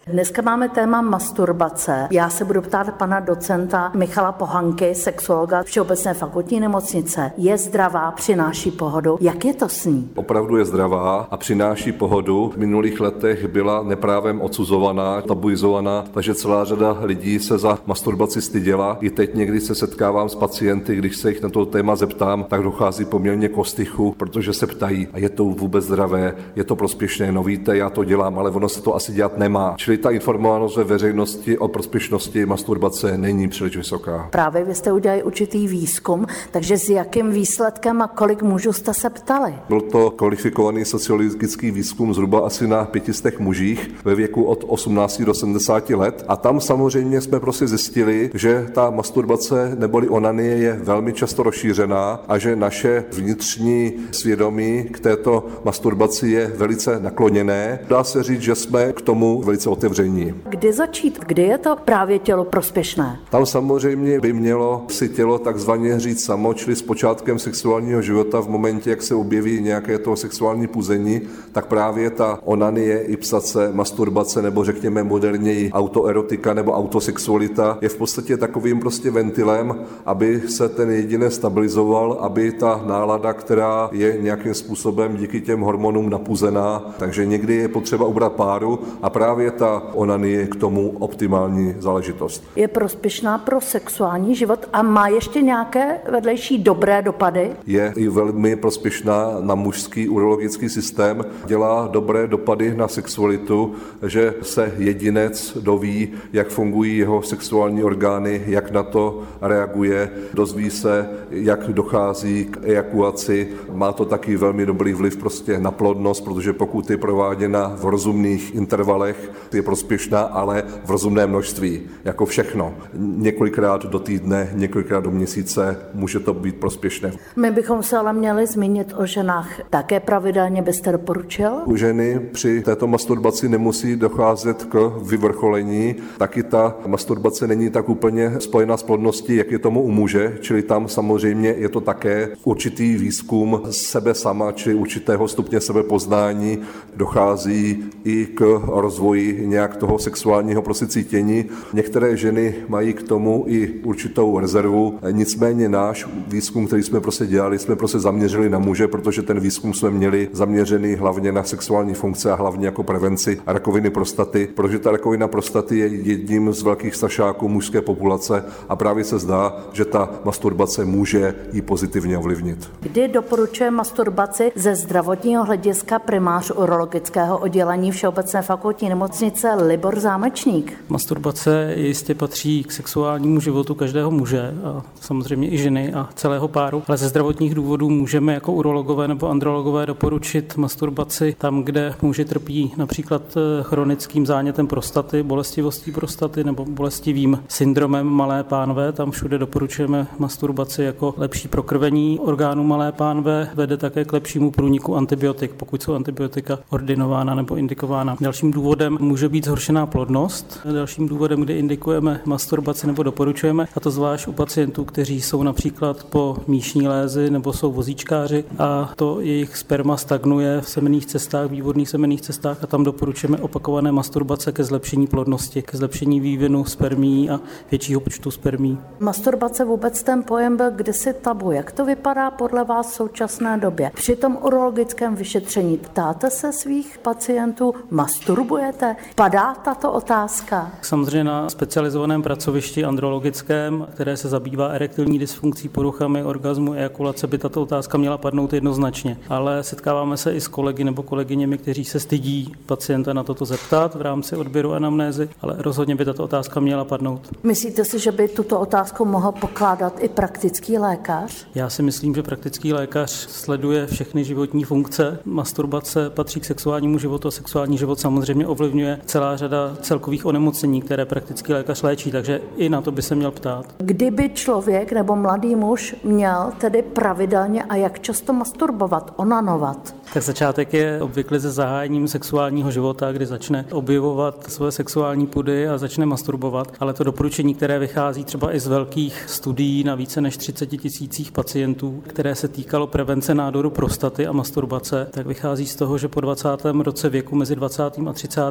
Dneska máme téma masturbace. Já se budu ptát pana docenta Michala Pohanky, sexuologa Všeobecné fakultní nemocnice. Je zdravá, přináší pohodu. Jak je to s ní? Opravdu je zdravá a přináší pohodu. V minulých letech byla neprávem odsuzovaná, tabuizovaná, takže celá řada lidí se za masturbaci styděla. I teď někdy se setkávám s pacienty, když se jich na to téma zeptám, tak dochází poměrně k ostychu, protože se ptají, a je to vůbec zdravé, je to prospěšné, no víte, já to dělám, ale ono se to asi dělat nemá. Čili ta informovanost ve veřejnosti o prospěšnosti masturbace není příliš vysoká. Právě vy jste udělali určitý výzkum, takže s jakým výsledkem a kolik mužů jste se ptali? Byl to kvalifikovaný sociologický výzkum zhruba asi na 500 mužích ve věku od 18 do 70 let a tam samozřejmě jsme prostě zjistili, že ta masturbace neboli onanie je velmi často rozšířená a že naše vnitřní svědomí k této masturbaci je velice nakloněné. Dá se říct, že jsme k tomu velice otevření. Kdy začít? Kdy je to právě tělo prospěšné? Tam samozřejmě by mělo si tělo takzvaně říct samo, čili s počátkem sexuálního života v momentě, jak se objeví nějaké to sexuální puzení, tak právě ta onanie, ipsace, masturbace nebo řekněme moderněji autoerotika nebo autosexualita je v podstatě takovým prostě ventilem, aby se ten jedinec stabilizoval, aby ta nálada, která je nějakým způsobem díky těm hormonům napuzená, takže někdy je potřeba ubrat páru a právě ta onanie je k tomu optimální záležitost. Je prospěšná pro sexuální život a má ještě nějaké vedlejší dobré dopady? Je i velmi prospěšná na mužský urologický systém, dělá dobré dopady na sexualitu, že se jedinec doví, jak fungují jeho sexuální orgány, jak na to reaguje, dozví se, jak dochází k ejakulaci. Má to taky velmi dobrý vliv prostě na plodnost, protože pokud je prováděna v rozumných intervalech, je prospěšná, ale v rozumné množství, jako všechno. Několikrát do týdne, několikrát do měsíce může to být prospěšné. My bychom se ale měli zmínit o ženách. Také pravidelně byste doporučil? U ženy při této masturbaci nemusí docházet k vyvrcholení, taky ta masturbace není tak úplně spojená s plodností, jak je tomu u muže, čili tam samozřejmě je to také určitý výzkum sebe sama, či určitého stupně sebepoznání, dochází i k rozvoji nějak toho sexuálního prostě cítění. Některé ženy mají k tomu i určitou rezervu, nicméně náš výzkum, který jsme prostě dělali, jsme prostě zaměřili na muže, protože ten výzkum jsme měli zaměřený hlavně na sexuální funkce a hlavně jako prevenci rakoviny prostaty, protože ta rakovina prostaty je jedním z velkých strašáků mužské populace a právě se zdá, že ta masturbace může ji pozitivně ovlivnit. Kdy doporučuje masturbaci ze zdravotního hlediska primář urologického oddělení Všeobecné fakultní nemocnice Libor Zámečník? Masturbace jistě patří k sexuálnímu životu každého muže a samozřejmě i ženy a celého páru, ale ze zdravotních důvodů můžeme jako urologové nebo andrologové doporučit masturbaci tam, kde muži trpí například chronickým zánětem prostaty, bolestivostí prostaty nebo bolestivým syndromem malé pánve. Tam všude doporučujeme masturbaci jako lepší prokrvení orgánů malé pánve, vede také k lepšímu průniku antibiotik, pokud jsou antibiotika ordinována nebo indikována. Dalším důvodem může být zhoršená plodnost. Dalším důvodem, kdy indikujeme masturbaci nebo doporučujeme, a to zvlášť u pacientů, kteří jsou například po míšní lézi nebo jsou vozíčkáři a to jejich sperma stagnuje v semenných cestách, vývodných semenných cestách a tam doporučujeme opakované masturbace ke zlepšení plodnosti, ke zlepšení vývinu spermií a většího počtu spermií. Masturbace vůbec ten pojem byl kdysi tabu. Jak to vypadá podle vás v současné době? Při tom urologickém vyšetření ptáte se svých pacientů, masturbujete? Padá tato otázka? Samozřejmě na specializovaném pracovišti andrologickém, které se zabývá erektilní dysfunkcí, poruchami orgazmu, ejakulace, by tato otázka měla padnout jednoznačně. Ale setkáváme se i s kolegy nebo kolegyněmi, kteří se stydí pacienta na toto zeptat v rámci odběru anamnézy, ale rozhodně by tato otázka měla padnout. Myslíte si, že by tuto otázku mohl pokládat i praktický lékař? Já si myslím, že praktický lékař sleduje všechny životní funkce. Masturbace patří k sexuálnímu životu a sexuální život samozřejmě ovlivňuje celá řada celkových onemocnění, které praktický lékař léčí, takže i na to by se měl ptát. Kdyby člověk nebo mladý muž měl tedy pravidelně a jak často masturbovat, onanovat? Tak začátek je obvykle se zahájením sexuálního života, kdy začne objevovat své sexuální pudy a začne masturbovat, ale to doporučení, které vychází třeba i z velkých studií na více než 30 000 pacientů, které se týkalo prevence nádoru prostaty a masturbace, tak vychází z toho, že po 20. roce věku mezi 20. a 30.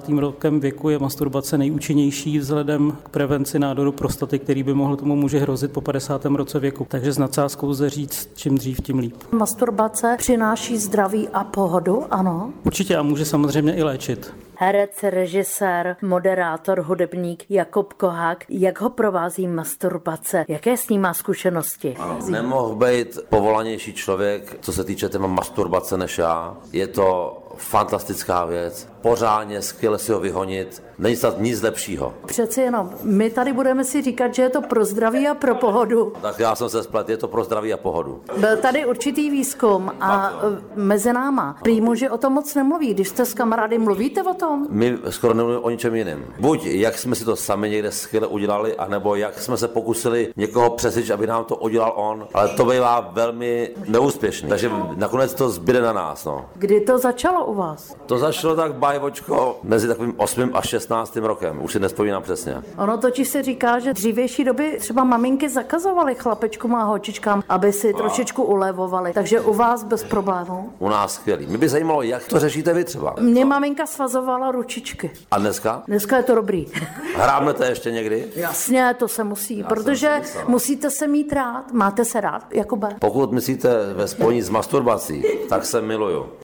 rokem věku je masturbace nejúčinnější vzhledem k prevenci nádoru prostaty, který by mohl tomu muži hrozit po 50. roce věku. Takže s nadsázkou lze říct, čím dřív, tím líp. Masturbace přináší zdraví a pohodu, ano? Určitě a může samozřejmě i léčit. Herec, režisér, moderátor, hudebník Jakub Kohák. Jak ho provází masturbace? Jaké s ním má zkušenosti? Ano, nemohl být povolanější člověk, co se týče téma masturbace, než já. Je to fantastická věc. Pořádně, skvěle si ho vyhonit. Není snad nic lepšího. Přeci jenom, my tady budeme si říkat, že je to pro zdraví a pro pohodu. Tak já jsem se splet, je to pro zdraví a pohodu. Byl tady určitý výzkum a mezi náma. Prý muži o tom moc nemluví. Když jste s kamarády, mluvíte o tom? My skoro nemluvíme o ničem jiném. Buď jak jsme si to sami někde skvěle udělali, anebo jak jsme se pokusili někoho přesvědčit, aby nám to udělal on. Ale to bývá velmi neúspěšný. Takže nakonec to zbyde na nás. No. Kdy to začalo u vás? To začalo tak bajvočko mezi takovým 8. a 16. rokem. Už si nespomínám přesně. Ono totiž se říká, že dřívější doby třeba maminky zakazovaly chlapečkům a holčičkám, aby si trošičku ulevovali. Takže u vás bez problémů? U nás skvělý. Mě by zajímalo, jak to řešíte vy třeba. Mě maminka svazovala ručičky. A dneska? Dneska je to dobrý. Hrábnete ještě někdy? Jasně, to se musí, protože musíte se mít rád. Máte se rád, Jakube? Pokud myslíte ve spojení s masturbací, tak se miluju.